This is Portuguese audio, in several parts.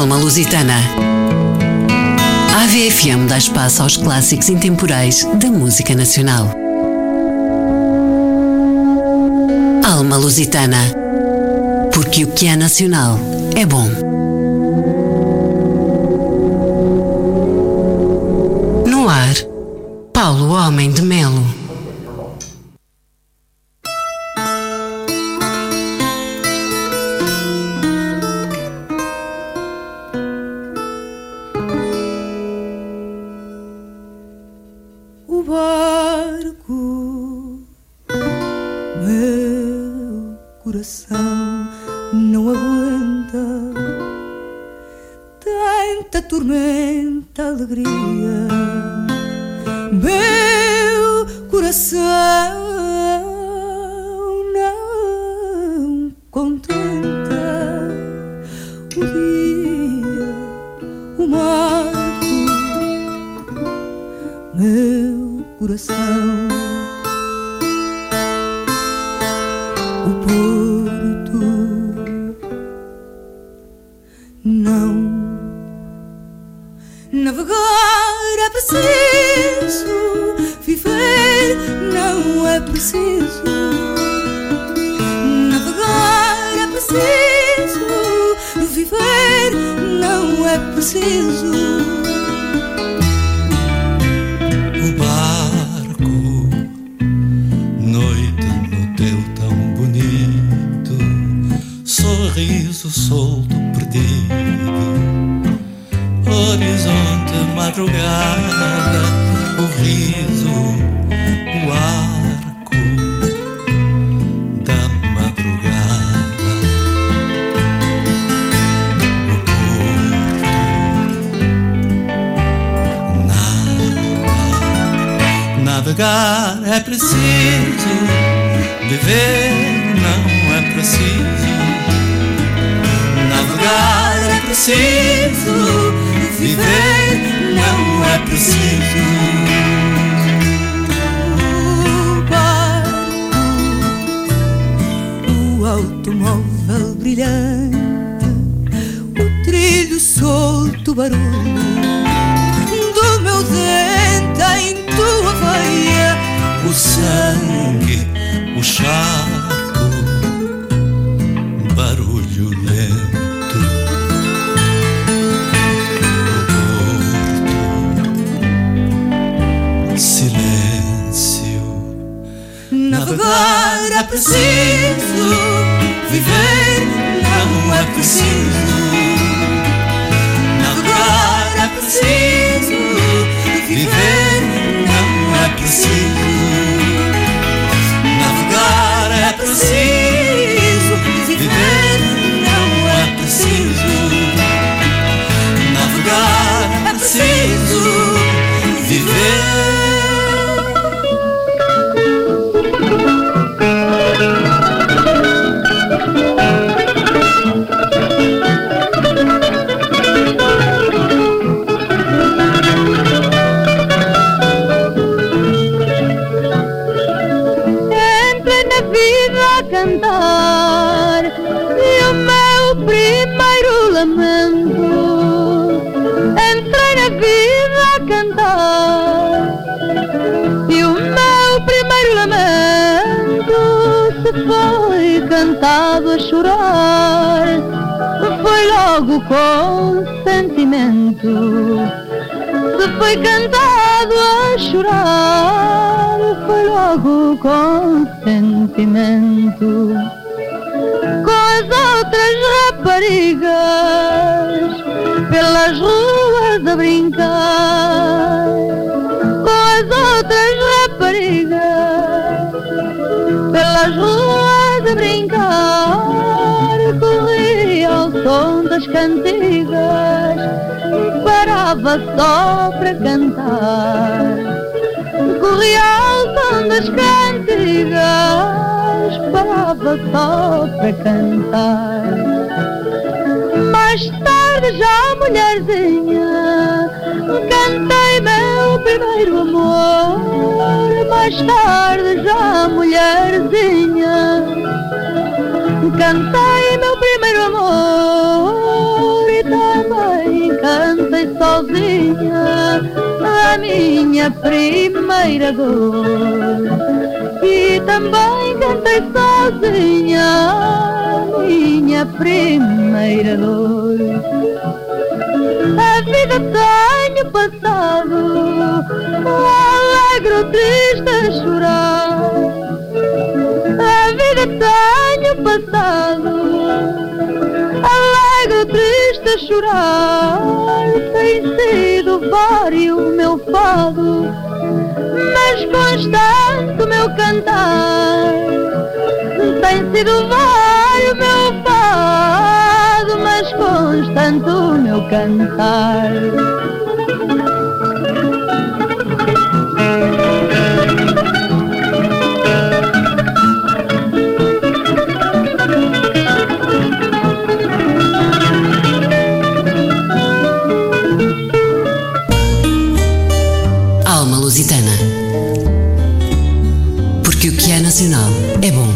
Alma Lusitana. A AVFM dá espaço aos clássicos intemporais da música nacional. Alma Lusitana. Porque o que é nacional é bom. No ar, Paulo Homem de Melo. O barco, meu coração não aguenta tanta tormenta, alegria. Meu coração não contenta o dia, o marco, meu coração, o porto não. Navegar é preciso, viver não é preciso. Navegar é preciso, viver não é preciso. O barco, noite no teu tão bonito sorriso solto perdido. Horizonte, madrugada, o riso, o arco da madrugada. O porto, nada. Navegar é preciso, viver não é preciso. Navegar é preciso, viver não é preciso. O barco, o automóvel brilhante, o trilho solto, o barulho do meu dente em tua veia, O sangue, o charco, barulho lento. Silêncio. Navegar é preciso, viver não é preciso. Navegar é preciso, viver não é preciso. Navegar é preciso, viver não é preciso. Navegar é preciso, viver. Entrei na vida a cantar e o meu primeiro lamento. Entrei na vida a cantar e o meu primeiro lamento se foi cantado a chorar. Foi logo com sentimento. Se foi cantado a chorar, foi logo com sentimento. Com as outras raparigas pelas ruas a brincar, com as outras raparigas pelas ruas a brincar, corria ao som das cantigas, parava só para cantar. Corria ao som das cantigas, parava só para cantar. Mais tarde já mulherzinha, cantei meu primeiro amor. Mais tarde já mulherzinha, cantei meu primeiro amor. E também minha primeira dor. E também cantei sozinha minha primeira dor. A vida tenho passado, alegre ou triste a chorar. A vida tenho passado, alegre ou triste a chorar. Tem sido vário o meu fado, mas constante o meu cantar. Tem sido vário o meu fado, mas constante o meu cantar. Alma Lusitana. Porque o que é nacional é bom.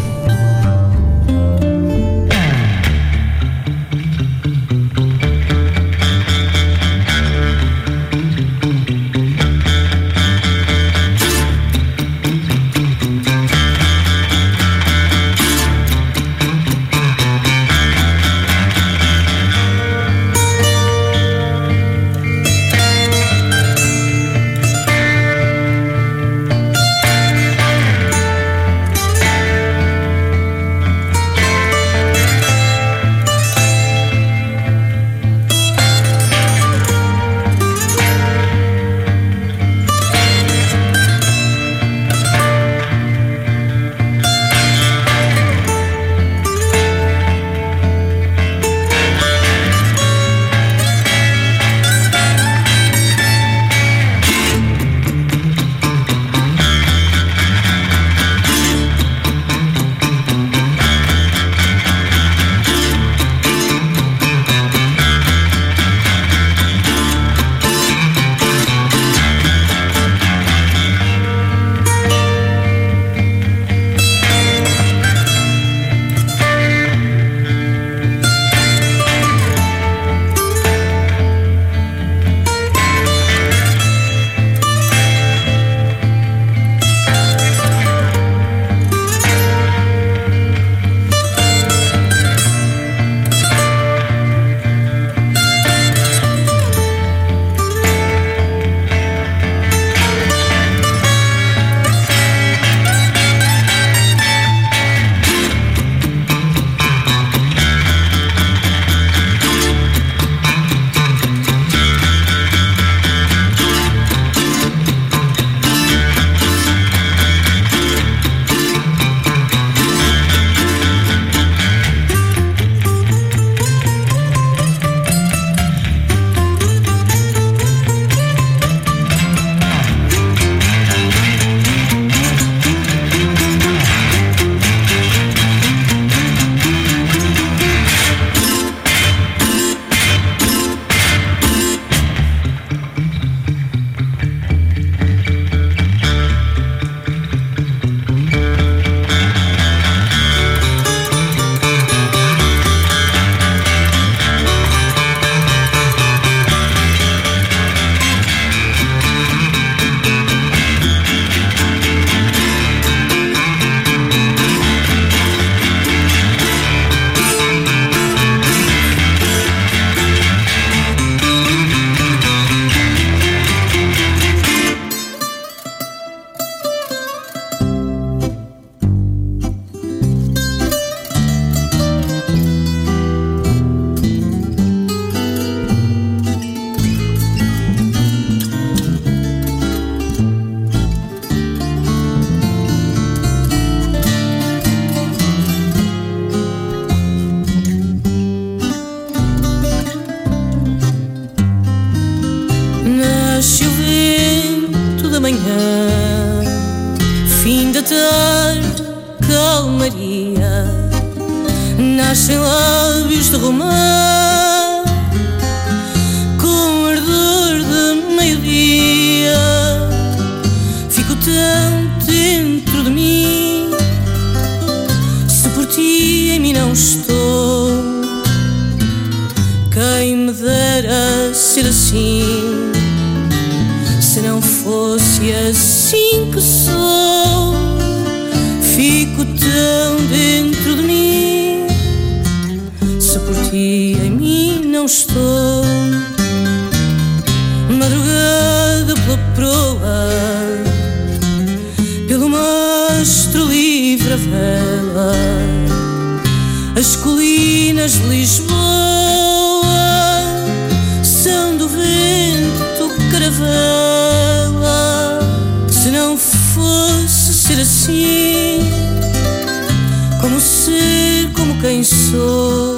calmaria, nascem lábios de romã, com ardor de meio-dia. Fico tanto dentro de mim, se por ti em mim não estou. Quem me dera ser assim, se não for fosse assim que sou, fico tão dentro de mim. Se por ti em mim não estou, madrugada pela proa, pelo mastro livre a vela, as colinas de Lisboa são do vento caravela. Se não fosse ser assim, como ser, como quem sou,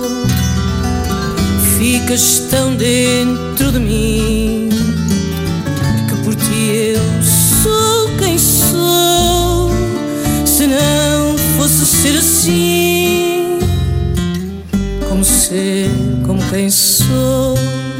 ficas tão dentro de mim, que por ti eu sou quem sou. Se não fosse ser assim, como ser, como quem sou.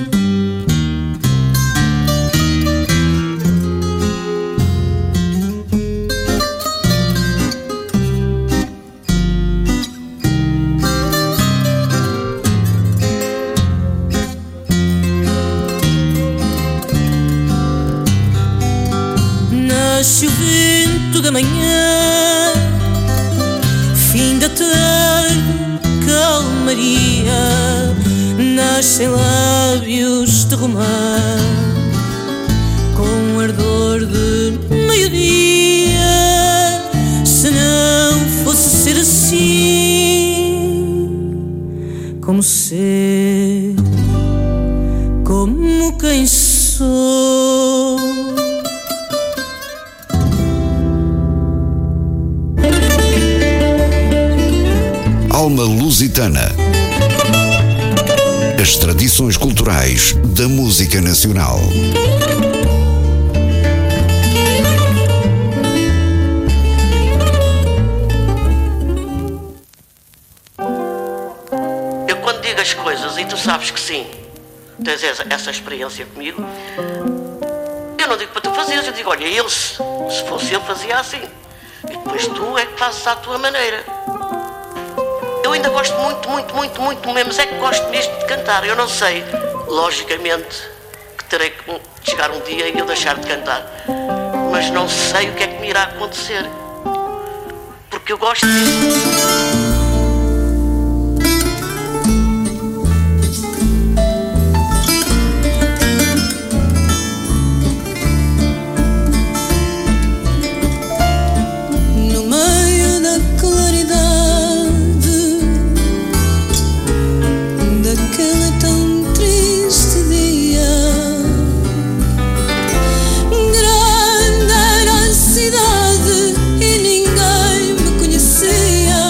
Nasce o vento da manhã, fim da tarde, calmaria. Nascem lábios de romã, com ardor de meio-dia. Se não fosse ser assim, como ser, como quem sou. Alma Lusitana. As tradições culturais da música nacional. Eu quando digo as coisas, e tu sabes que sim, tens essa experiência comigo, eu não digo para tu fazeres, eu digo, olha, ele se fosse ele fazia assim, e depois tu é que fazes à tua maneira. Eu ainda gosto muito mesmo, mas é que gosto mesmo de cantar. Eu não sei, logicamente, que terei que chegar um dia e eu deixar de cantar. Mas não sei o que é que me irá acontecer. Porque eu gosto disso. Grande era a cidade e ninguém me conhecia.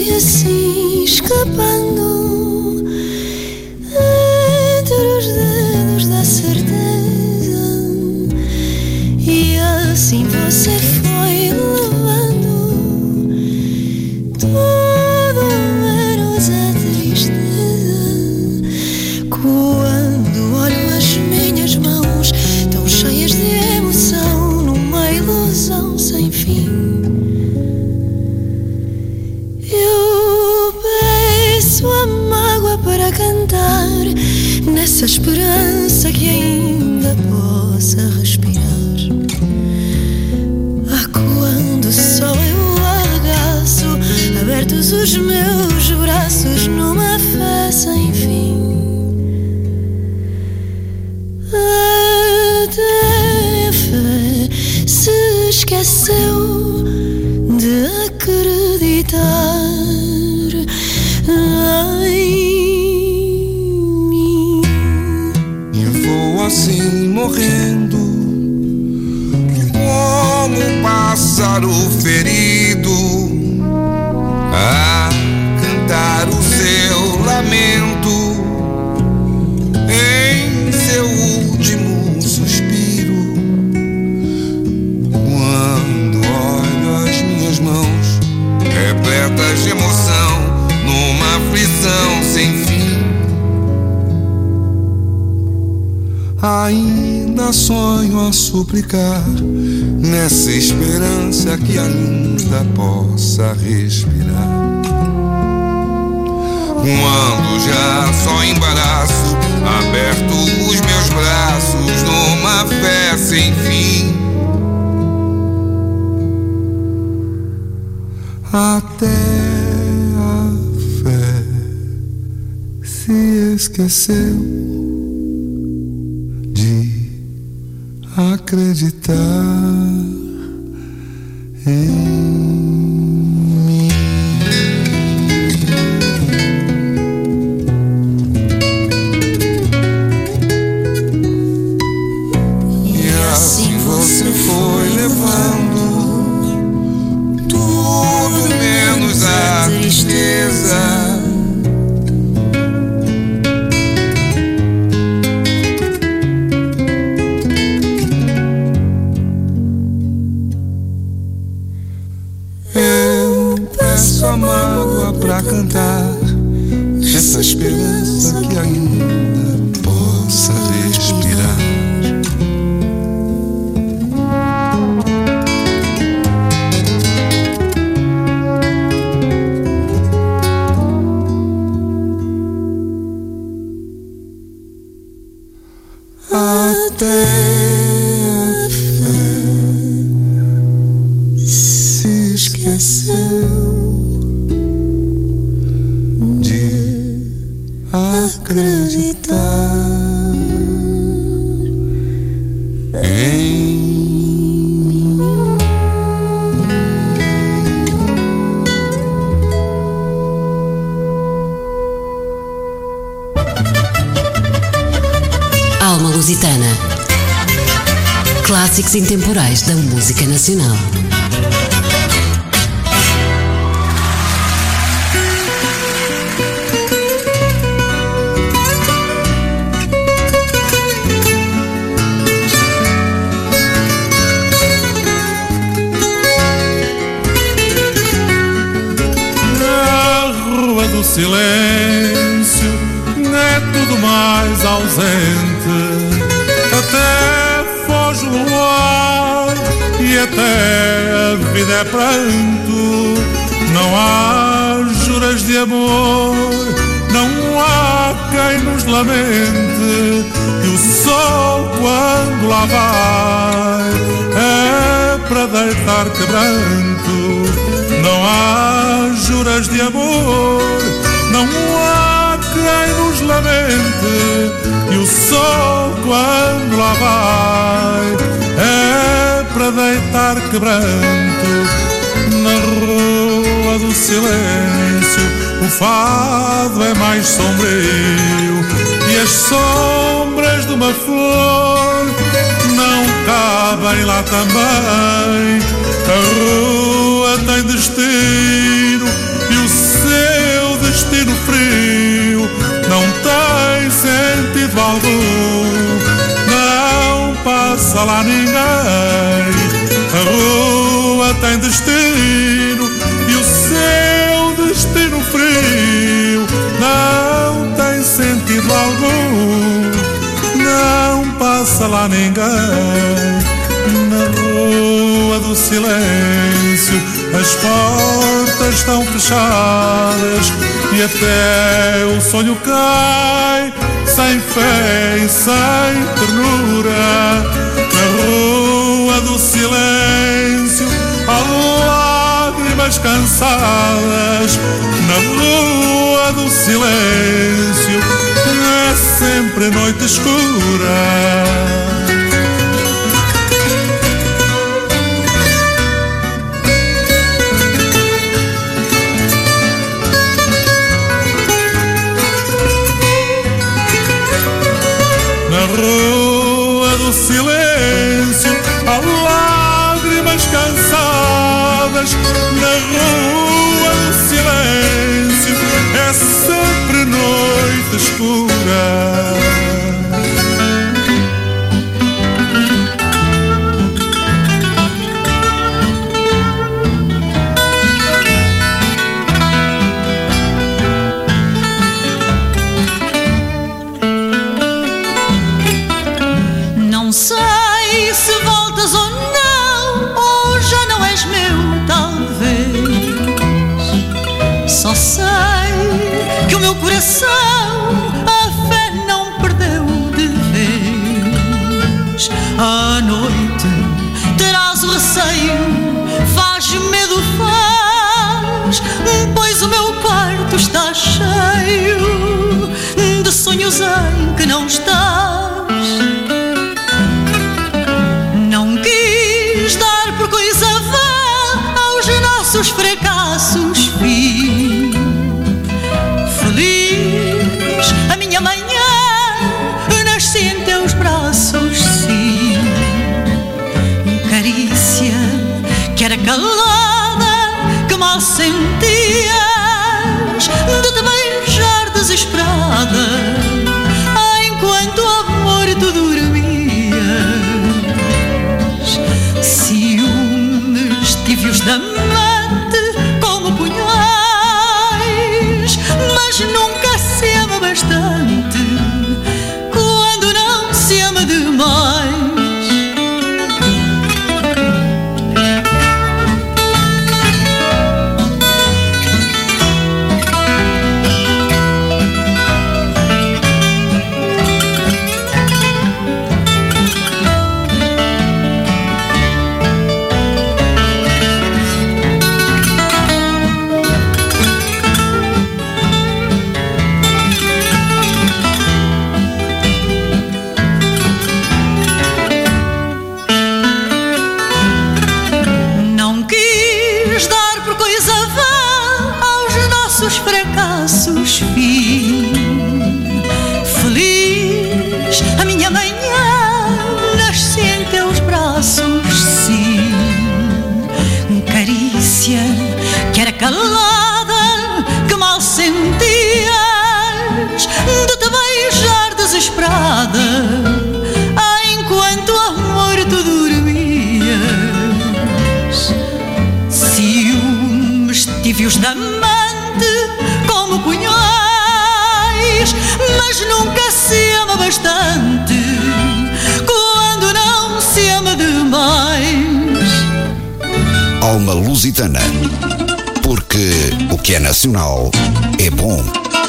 vai assim escapando entre os dedos da certeza, e assim você foi levando tudo menos a tristeza. Quando olho as minhas mãos tão cheias de emoção numa ilusão sem fim, eu peço a mágoa para cantar nessa esperança que ainda possa respirar. Quando só eu arregaço abertos os meus braços numa fé sem fim, até a fé se esqueceu de acreditar em mim. Eu vou assim morrendo como um pássaro ferido, a cantar o seu lamento em seu último suspiro. Quando olho as minhas mãos repletas de emoção numa aflição sem fim, ainda sonho a suplicar nessa esperança que ainda possa respirar. Quando já só embaraço aberto os meus braços numa fé sem fim, até a fé se esqueceu de acreditar em mim. E assim você foi levando tudo menos a tristeza. A mágoa pra cantar essa esperança que ainda possa respirar. Até a fé se esqueceu acreditar em mim. Alma Lusitana. Clássicos intemporais da música nacional. Silêncio é tudo mais ausente, até foge o luar e até a vida é pranto. Não há juras de amor, não há quem nos lamente, e o sol quando lá vai é para deitar quebranto. Não há juras de amor, não há quem nos lamente, e o sol quando lá vai é para deitar quebranto. Na rua do silêncio o fado é mais sombrio, e as sombras de uma flor não cabem lá também. A rua tem destino e o passa lá ninguém. A rua tem destino e o seu destino frio não tem sentido algum. Não passa lá ninguém. Na rua do silêncio as portas estão fechadas e até o sonho cai sem fé e sem ternura. Na rua do silêncio há lágrimas cansadas. Na rua do silêncio é sempre noite escura. Na rua do silêncio há lágrimas cansadas. Na rua do silêncio é sempre noite escura. Só sei que o meu coração a fé não perdeu de vez. À noite terás o receio, faz medo, faz, pois o meu quarto está cheio de sonhos em que não estás. Não quis dar por coisa vã aos nossos fracassos, filho. Feliz a minha manhã, nasci em teus braços, sim. Carícia que era calada, que mal sentias de te beijar desesperada, enquanto o amor tu dormias. Ciúmes tíbios da amante como punhais, mas nunca se ama bastante quando não se ama demais. Fracassos, filho. Feliz a minha manhã, nasci em teus braços, sim. Carícia que era calada, que mal sentias de te beijar desesperada, enquanto o amor tu dormias. Ciúmes tíbios da como punhais, mas nunca se ama bastante quando não se ama demais. Alma Lusitana, porque o que é nacional é bom.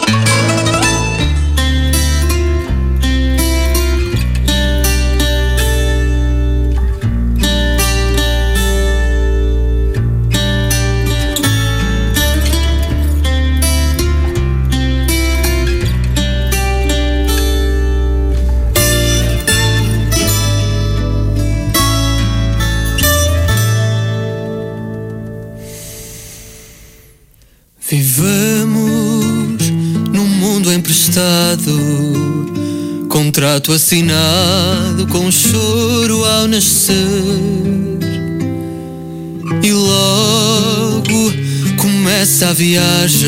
Vivemos num mundo emprestado, contrato assinado com choro ao nascer, e logo começa a viagem,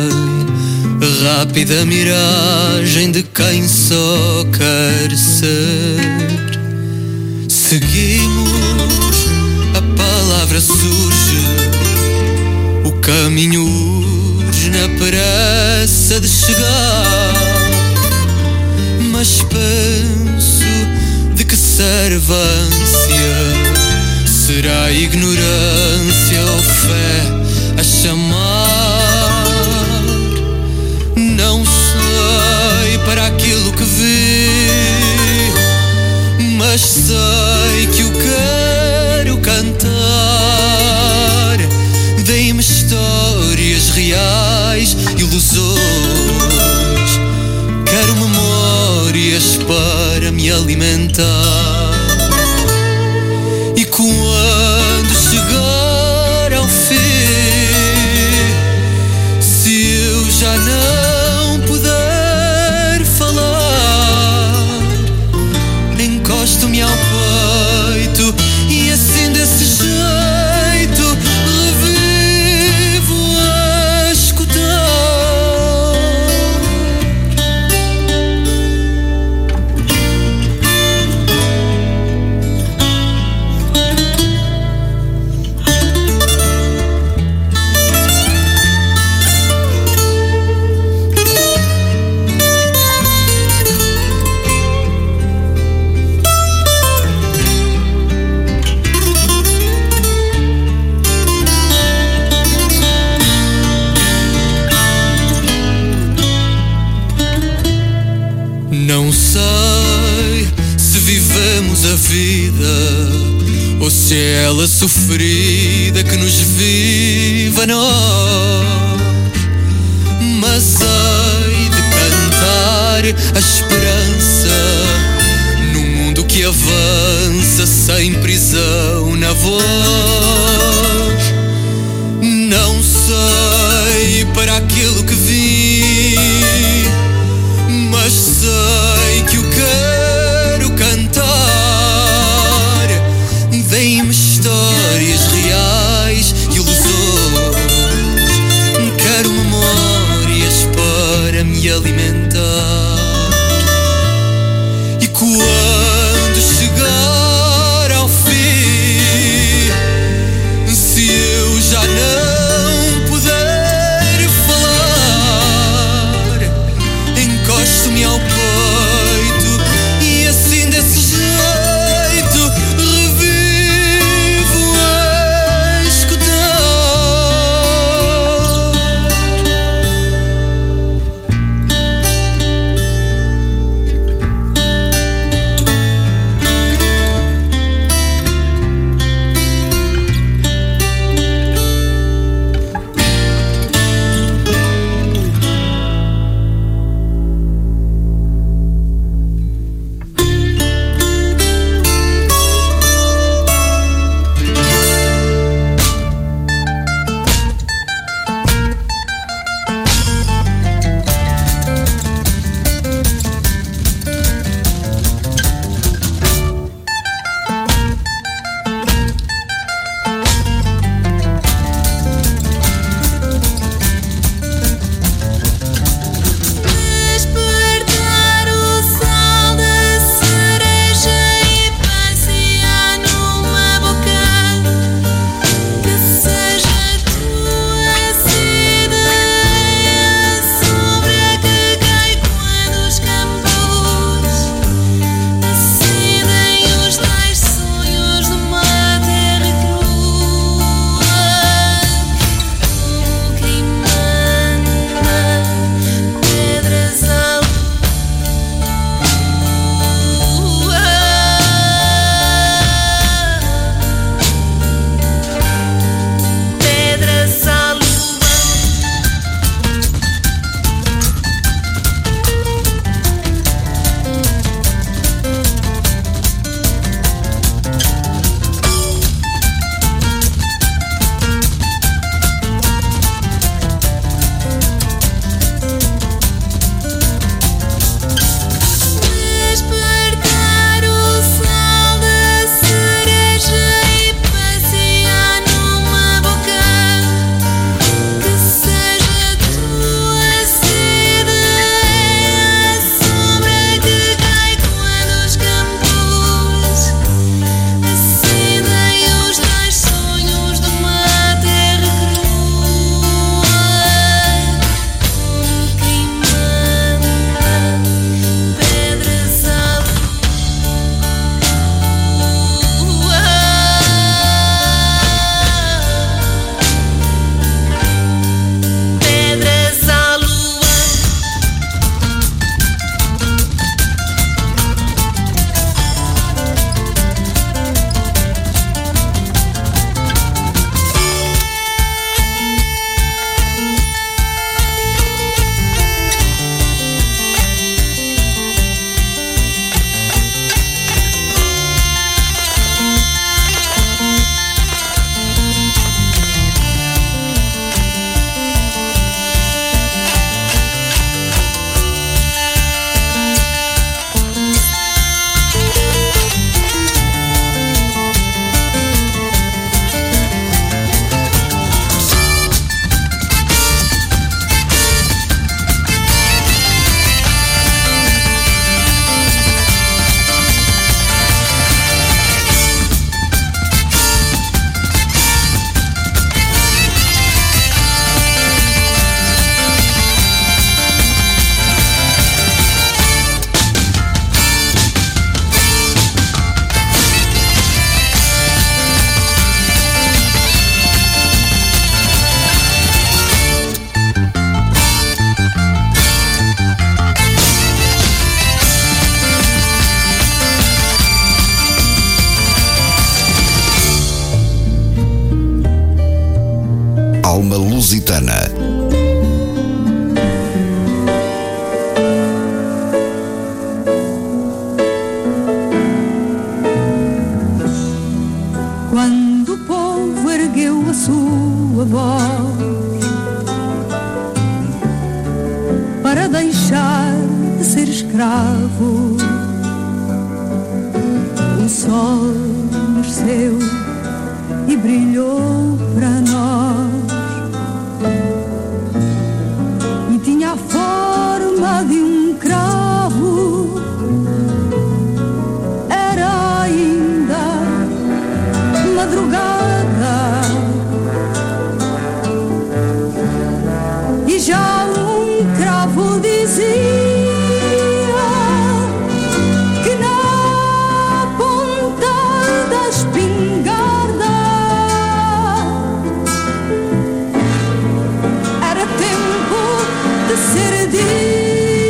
rápida miragem de quem só quer ser. Seguimos, a palavra surge, o caminho urge na pressa de chegar. Mas penso, de que serve a ânsia? Será ignorância ou fé a chamar? Não sei para aquilo que vi, mas sei que o quero cantar. Dei-me histórias reais, ilusões. Quero memórias para me alimentar. E quando chegar ao fim, se eu já não puder falar, encosto-me ao peito e assim desse jeito revivo a escutar. Não sei se vivemos a vida ou se é ela sofrida que nos vive a nós. Mas hei de cantar a esperança num mundo que avança sem prisão na voz. Não sei para aquilo que vi, mas sei que o quero cantar. Dei-me histórias reais, ilusões. Quero memórias para me alimentar. E quando chegar ao fim, se eu já não puder falar, encosto-me ao peito e assim desse jeito revivo a escutar. alma lusitana. Quando o povo ergueu a sua voz para deixar de ser escravo, o sol nasceu e brilhou para nós, e tinha a forma de um cravo. Era ainda madrugada e já um cravo dizia que na ponta da espingarda era tempo de ser dia.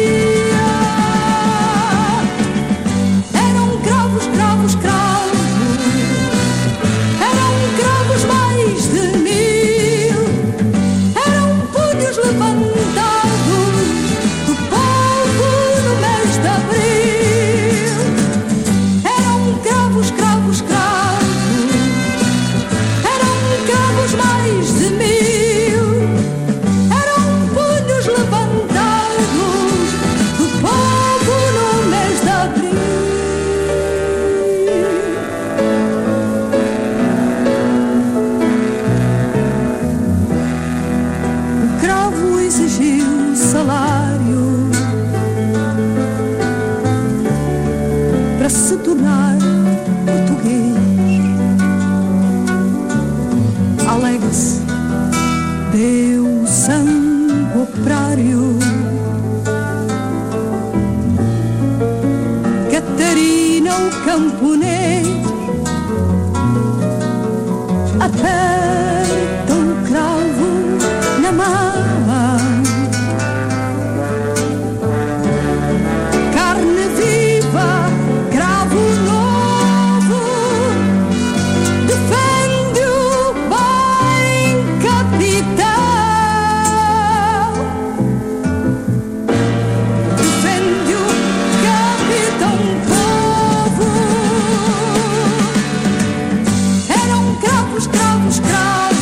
Eram cravos, cravos, cravos, eram cravos mais de 1000, eram punhos levantados do povo no mês de abril. Eram cravos, cravos, cravos, eram cravos mais de 1000, eram punhos levantados do povo no mês de abril. O cravo exigiu salário para se tornar português. Alega-se, deu sangue operário. Catarina, o camponês, aperta um cravo na mão. Carne viva, cravo novo, defende-o bem, capitão. Defende-o, capitão povo. Eram cravos, cravos, cravos,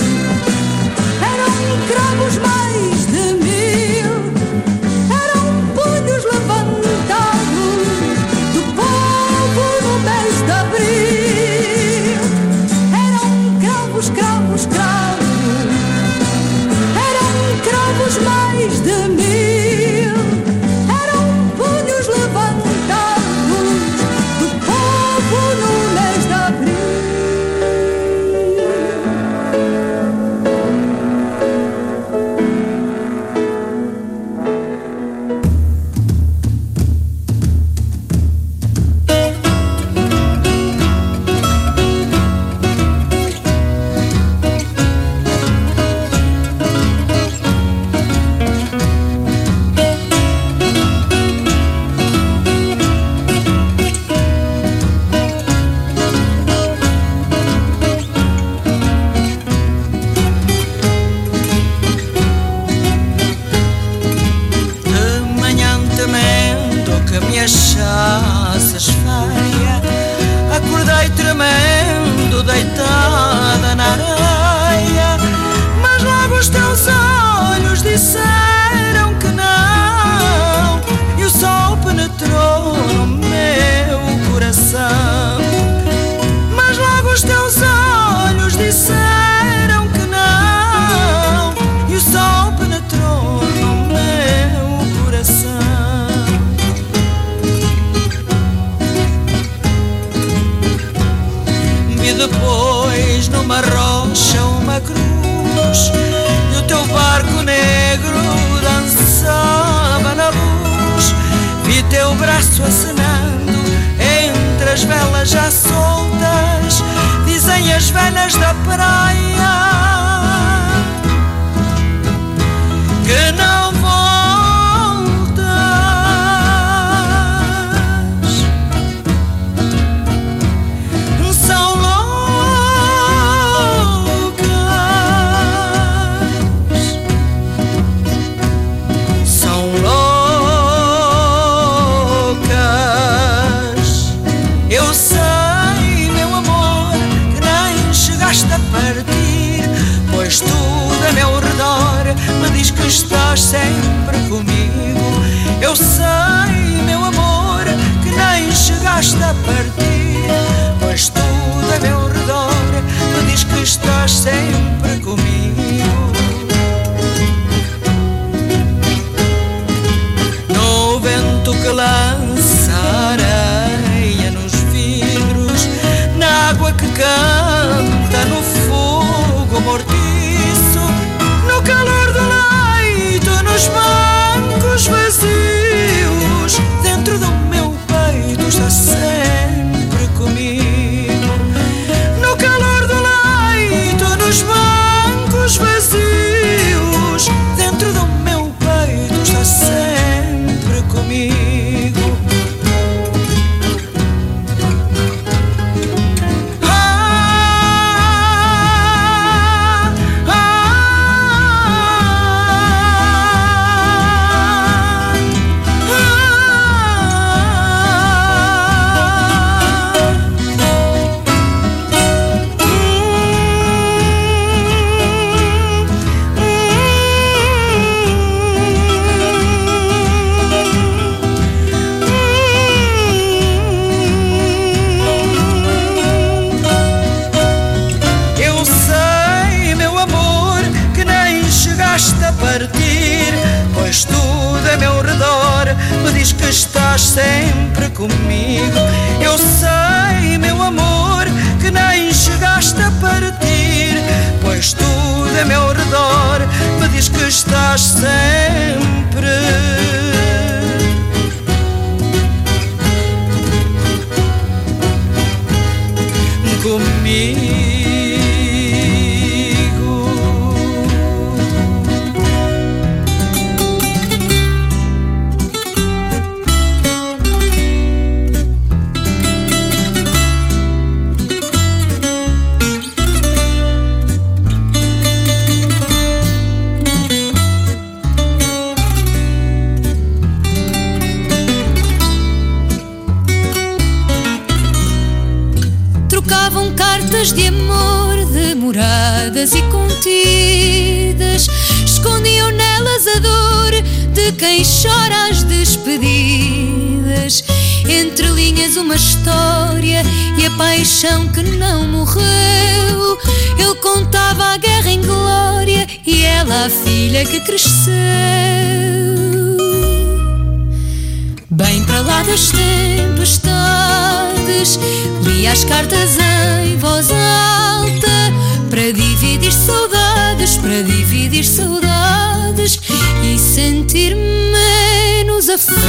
eram cravos mais de 1000, eram punhos levantados do povo no mês de abril. Eram cravos, cravos, cravos, eram cravos mais de 1000, eram punhos levantados do povo no mês de abril. De manhã temendo que me achasses feia, acordei tremendo, deitada na areia. Mas logo os teus olhos disseram que não, e o sol penetrou no meu coração. Mas logo os teus olhos disseram que não, e o sol penetrou no meu coração. Vi depois numa rocha uma cruz, e o teu barco negro dançava na luz. Vi teu braço acenando entre as velas já soltas, dizem as velhas da praia que não voltas. São loucas sei, meu amor, que nem chegaste a partir, pois tudo a meu redor me diz que estás sempre comigo. No vento que lança areia nos vidros, na água que canta no fogo mortiço, no calor do leito, nos bancos vazios, dentro do meu peito está sempre comigo. No calor do leito, nos bancos vazios, dentro do meu peito está sempre comigo. Pois tudo a meu redor me diz que estás sempre comigo. Eu sei, meu amor, que nem chegaste a partir, pois tudo a meu redor me diz que estás sempre comigo. De amor demoradas e contidas, escondiam nelas a dor de quem chora as despedidas. Entre linhas uma história e a paixão que não morreu. Ele contava a guerra em glória e ela a filha que cresceu. Bem para lá das tempestades, li as cartas em voz alta, para dividir saudades, para dividir saudades e sentir menos a falta.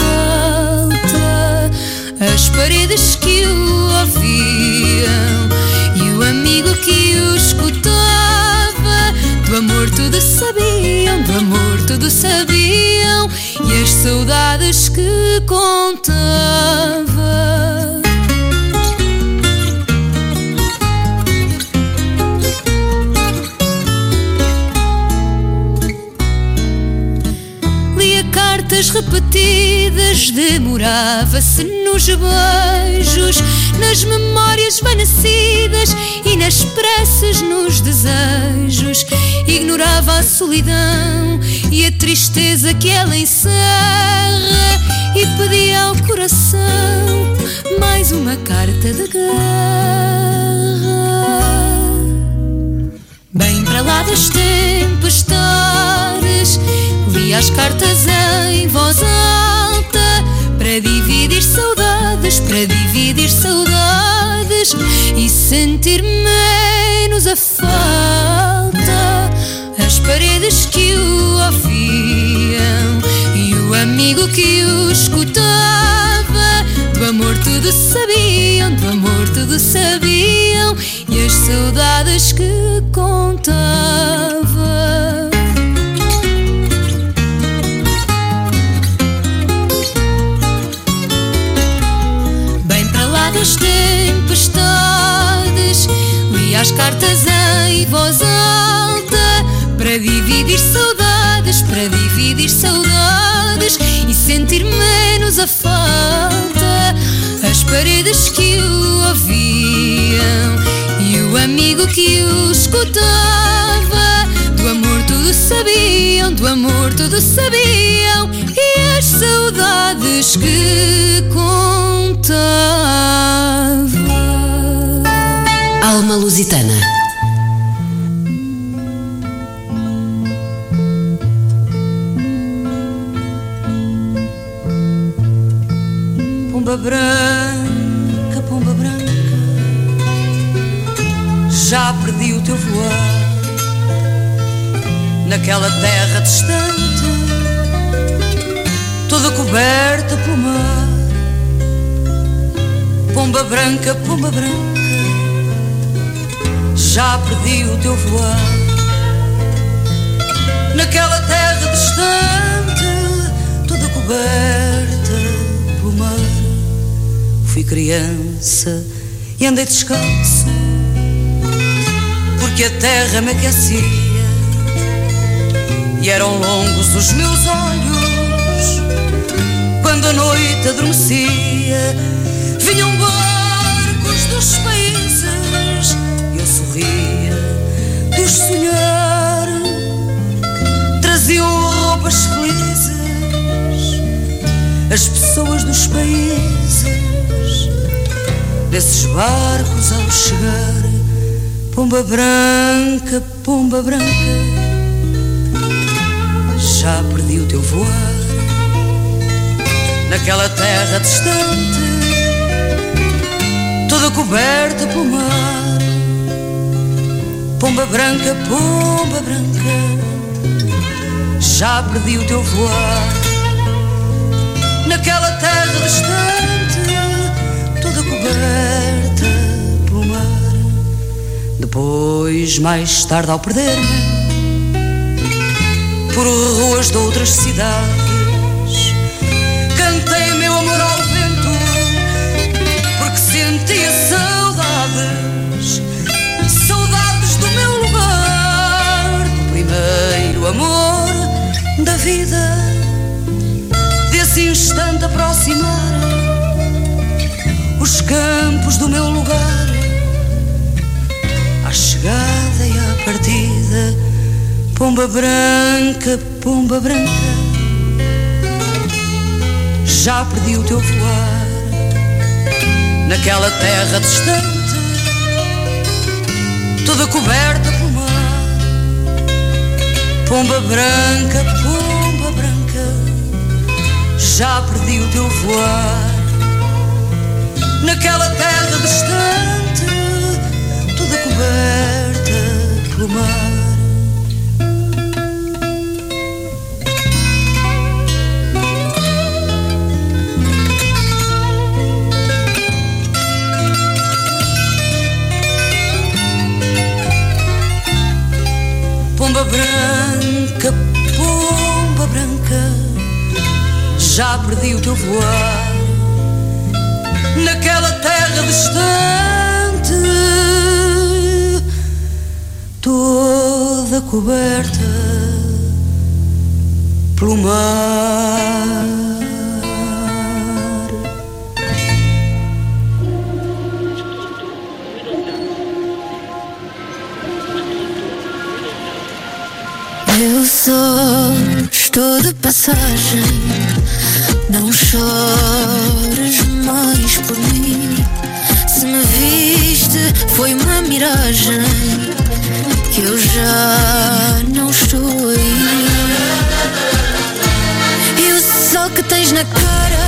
As paredes que o ouviam e o amigo que o escutava, do amor tudo sabiam, do amor tudo sabiam, e as saudades que contava. Lia cartas repetidas, demorava-se nos beijos, nas memórias vanecidas e nas preces, nos desejos. Ignorava a solidão e a tristeza que ela encerra e pedia ao coração mais uma carta de guerra. Bem para lá das tempestades, li as cartas em voz alta, para dividir saudades, para dividir saudades e sentir menos a falta. As paredes que o ouviam e o amigo que o escutava, do amor tudo sabiam, do amor tudo sabiam, e as saudades que contava. Bem para lá das tempestades, li as cartas em voz alta, para dividir saudades, para dividir saudades e sentir menos a falta. As paredes que o ouviam e o amigo que o escutava, do amor tudo sabiam, do amor tudo sabiam, e as saudades que contava. Alma Lusitana. Pomba branca, já perdi o teu voar naquela terra distante, toda coberta pelo mar. Pomba branca, já perdi o teu voar naquela terra distante, toda coberta pelo mar. Fui criança e andei descalço, porque a terra me aquecia, e eram longos os meus olhos quando a noite adormecia. Vinham barcos dos países e eu sorria de os sonhar. Traziam roupas felizes as pessoas dos países. Desses barcos ao chegar, pomba branca, já perdi o teu voar naquela terra distante, toda coberta pelo mar. Pomba branca, já perdi o teu voar naquela terra distante, toda coberta pelo mar. Depois, mais tarde, ao perder-me por ruas de outras cidades, cantei meu amor ao vento, porque sentia saudades, saudades do meu lugar, do primeiro amor da vida, desse instante aproximar os campos do meu lugar, à chegada e à partida. Pomba branca, já perdi o teu voar naquela terra distante, toda coberta pelo mar. Pomba branca, já perdi o teu voar naquela terra distante, toda coberta pelo mar. Pomba branca, já perdi o teu voar naquela terra distante, toda coberta pelo mar. Eu só estou de passagem, não chores mais por mim. Se me viste foi uma miragem, que eu já não estou aí. E o sol que tens na cara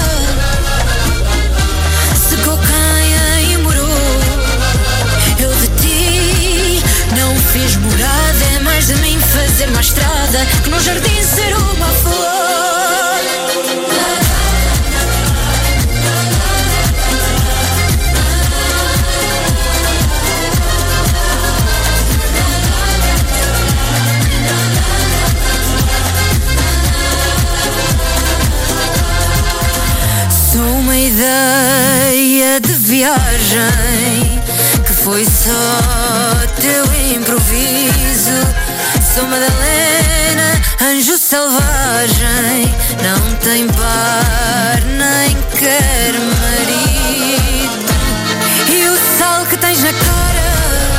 secou quem aí morou. Eu de ti não fiz morada, é mais de mim fazer uma estrada que no jardim ser uma flor. Sou uma ideia de viagem que foi só teu improviso. Sou Madalena, anjo selvagem, não tem par nem quer marido. E o sol que tens na cara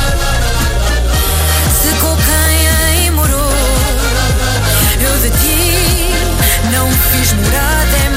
secou quem aí morou. Eu de ti não fiz morada, é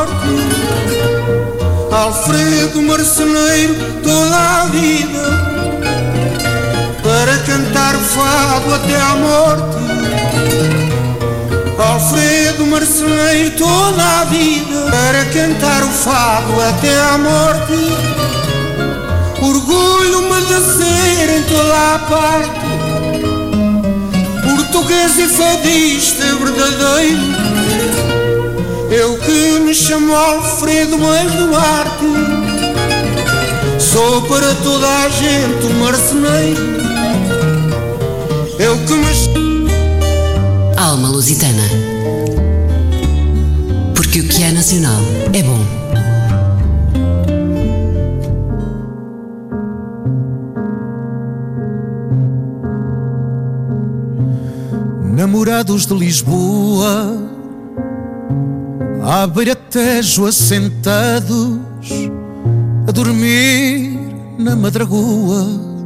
morte. Alfredo marceneiro toda a vida para cantar o fado até à morte. Alfredo marceneiro toda a vida para cantar o fado até à morte. Orgulho-me de ser em toda a parte português e fadista verdadeiro. Eu que me chamo Alfredo mas Duarte, sou para toda a gente um marceneiro. Eu que me chamo Alma Lusitana, porque o que é nacional é bom. Namorados de Lisboa, à beira-tejo assentados, a dormir na madragoa.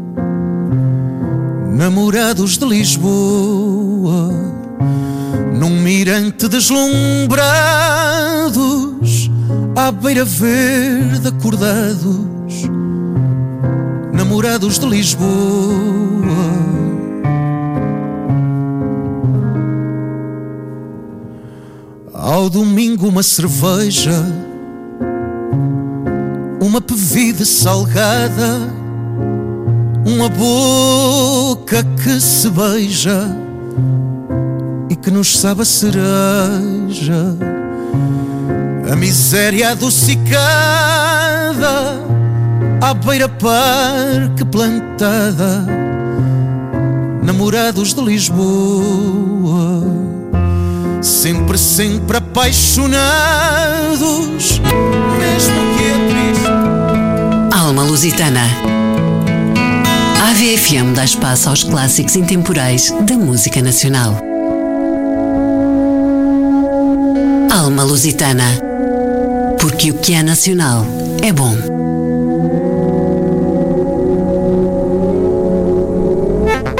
Namorados de Lisboa, num mirante deslumbrados, à beira verde acordados. Namorados de Lisboa. Ao domingo uma cerveja, uma bebida salgada, uma boca que se beija e que nos sabe a cereja, a miséria adocicada, à beira-parque plantada. Namorados de Lisboa, sempre, sempre apaixonados, mesmo que é triste. Alma Lusitana. A AVFM dá espaço aos clássicos intemporais da música nacional. Alma Lusitana, porque o que é nacional é bom.